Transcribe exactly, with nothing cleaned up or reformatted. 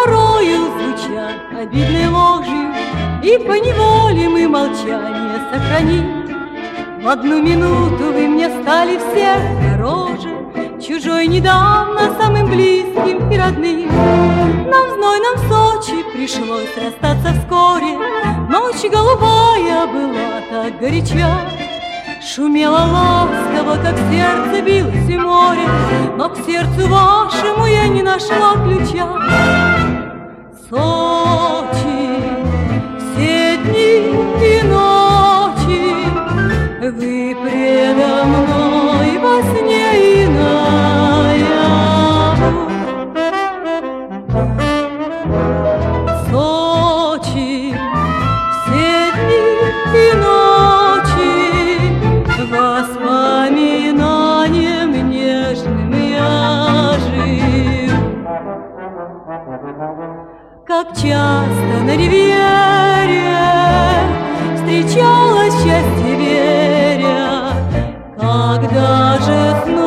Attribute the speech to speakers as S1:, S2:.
S1: порою звучат обидной ложью, и поневоле мы молчание сохраним. В одну минуту вы мне стали всех дороже, чужой недавно самым близким и родным. Нам в знойном Сочи пришлось расстаться вскоре, ночь голубая была так горяча. Шумело ласково, как сердце билось и море, но к сердцу вашему я не нашла ключа. Сочи, все дни и ночи вы предо мной во сне и наяву. Сочи, все дни и ночи воспоминанием нежным я жил. Как часто на ривьере встречалось счастье веря, когда же снова